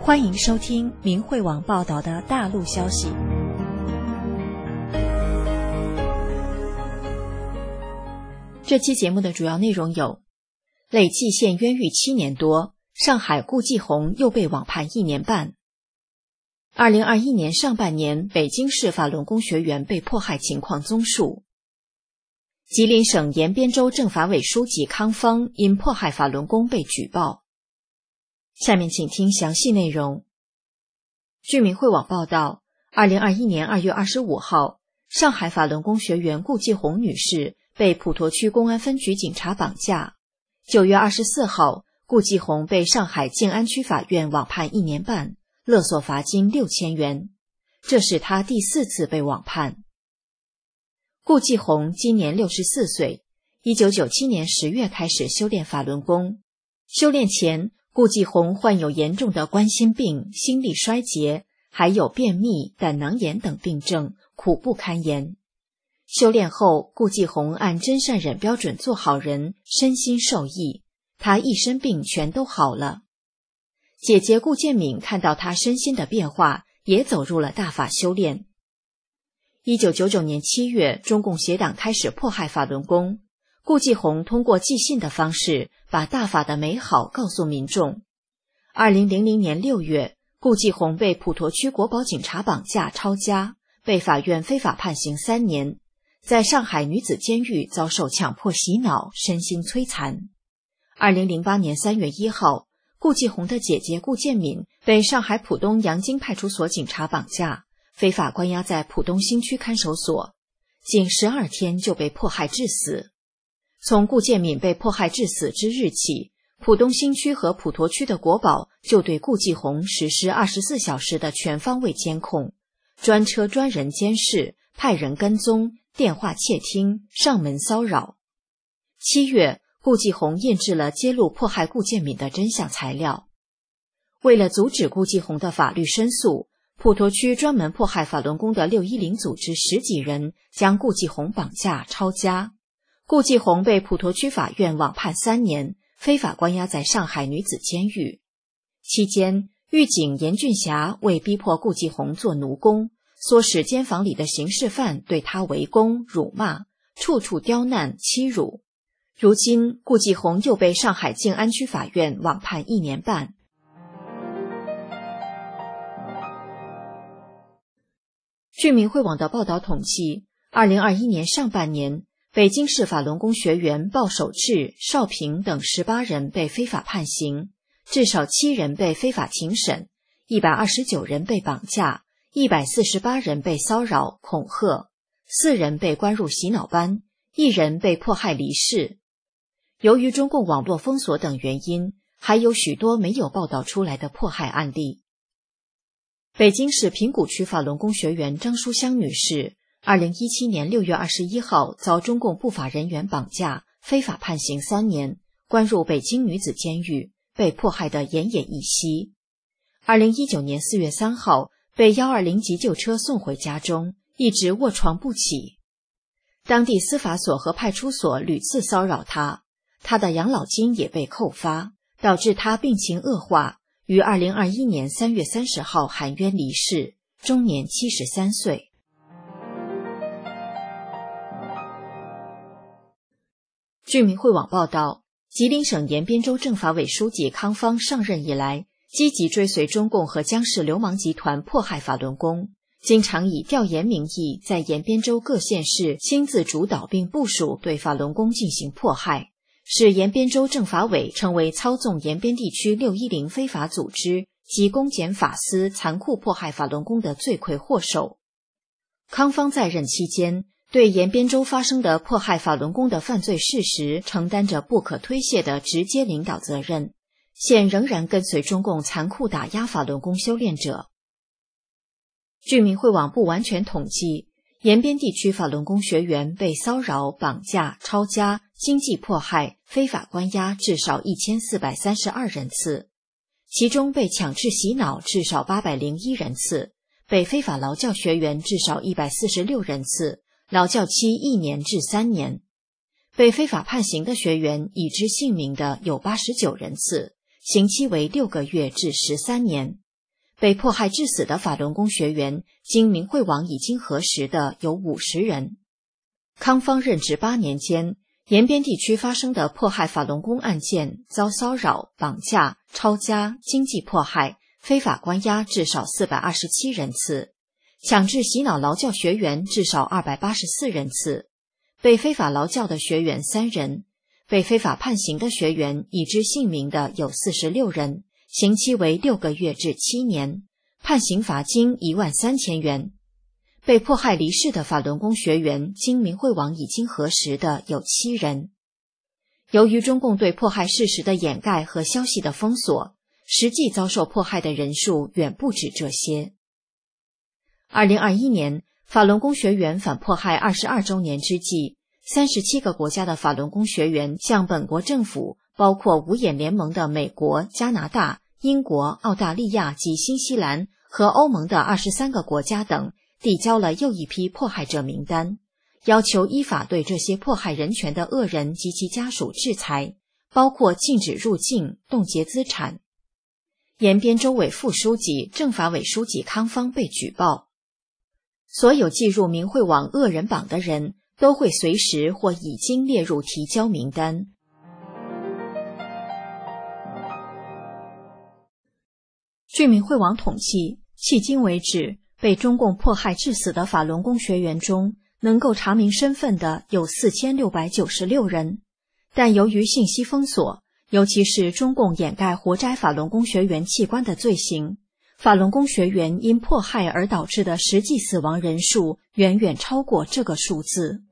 欢迎收听明慧网报道的大陆消息。这期节目的主要内容有：累计现冤狱7年多，上海顾继红又被网判1年半；2021年上半年北京市法轮功学员被迫害情况综述；吉林省延边州政法委书记康芳因迫害法轮功被举报。下面请听详细内容。据明慧网报道，2021年2月25号，上海法轮功学员顾继红女士被普陀区公安分局警察绑架。9月24号，顾继红被上海静安区法院网判1年半，勒索罚金6000元。这是他第4次被网判。顾继红今年64岁，1997年10月开始修炼法轮功。修炼前，顾继红患有严重的冠心病、心力衰竭，还有便秘、胆囊炎等病症，苦不堪言。修炼后，顾继红按真善忍标准做好人，身心受益，他一身病全都好了。姐姐顾建敏看到他身心的变化，也走入了大法修炼。1999年7月，中共协党开始迫害法轮功，顾继红通过寄信的方式把大法的美好告诉民众。2000年6月，顾继红被普陀区国保警察绑架抄家，被法院非法判刑3年，在上海女子监狱遭受强迫洗脑，身心摧残。2008年3月1号，顾继红的姐姐顾建敏被上海浦东杨京派出所警察绑架，非法关押在浦东新区看守所，仅12天就被迫害致死。从顾建敏被迫害致死之日起，浦东新区和普陀区的国保就对顾继红实施24小时的全方位监控，专车专人监视，派人跟踪，电话窃听，上门骚扰。7月，顾继红印制了揭露迫害顾建敏的真相材料。为了阻止顾继红的法律申诉，普陀区专门迫害法轮功的610组织10几人将顾继红绑架抄家。顾继红被普陀区法院网判3年，非法关押在上海女子监狱。期间，狱警严俊霞为逼迫顾继红做奴工，唆使监房里的刑事犯对他围攻、辱骂，处处刁难、欺辱。如今，顾继红又被上海静安区法院网判1年半。据明慧网的报道统计，2021年上半年，北京市法轮功学员鲍守志、邵平等18人被非法判刑，至少7人被非法庭审，129人被绑架，148人被骚扰、恐吓，4人被关入洗脑班，1人被迫害离世。由于中共网络封锁等原因，还有许多没有报道出来的迫害案例。北京市平谷区法轮功学员张淑香女士2017年6月21号遭中共不法人员绑架，非法判刑3年，关入北京女子监狱，被迫害得奄奄一息。2019年4月3号被120急救车送回家中，一直卧床不起。当地司法所和派出所屡次骚扰她，她的养老金也被扣发，导致她病情恶化，于2021年3月30号含冤离世，终年73岁。据明慧网报道，吉林省延边州政法委书记康芳上任以来，积极追随中共和江氏流氓集团迫害法轮功，经常以调研名义在延边州各县市亲自主导并部署对法轮功进行迫害，使延边州政法委成为操纵延边地区610非法组织及公检法司残酷迫害法轮功的罪魁祸首。康芳在任期间，对延边州发生的迫害法轮功的犯罪事实承担着不可推卸的直接领导责任，现仍然跟随中共残酷打压法轮功修炼者。据明慧网不完全统计，延边地区法轮功学员被骚扰、绑架、抄家、经济迫害、非法关押至少1432人次，其中被强制洗脑至少801人次，被非法劳教学员至少146人次，劳教期1年至3年。被非法判刑的学员已知姓名的有89人次，刑期为6个月至13年， 被迫害致死的法轮功学员，经明慧网已经核实的有50人。康方任职8年间，延边地区发生的迫害法轮功案件，遭骚扰、绑架、抄家、经济迫害、非法关押至少427人次，强制洗脑劳教学员至少284人次，被非法劳教的学员3人，被非法判刑的学员已知姓名的有46人，刑期为6个月至7年，判刑罚金13000元。被迫害离世的法轮功学员，经明慧网已经核实的有7人。由于中共对迫害事实的掩盖和消息的封锁，实际遭受迫害的人数远不止这些。2021年，法轮功学员反迫害22周年之际，37个国家的法轮功学员向本国政府，包括五眼联盟的美国、加拿大、英国、澳大利亚及新西兰和欧盟的23个国家等，递交了又一批迫害者名单，要求依法对这些迫害人权的恶人及其家属制裁，包括禁止入境、冻结资产。延边州委副书记、政法委书记康方被举报，所有记入明慧网恶人榜的人都会随时或已经列入提交名单。据明慧网统计，迄今为止，被中共迫害致死的法轮功学员中，能够查明身份的有4696人，但由于信息封锁，尤其是中共掩盖活摘法轮功学员器官的罪行，法轮功学员因迫害而导致的实际死亡人数远远超过这个数字。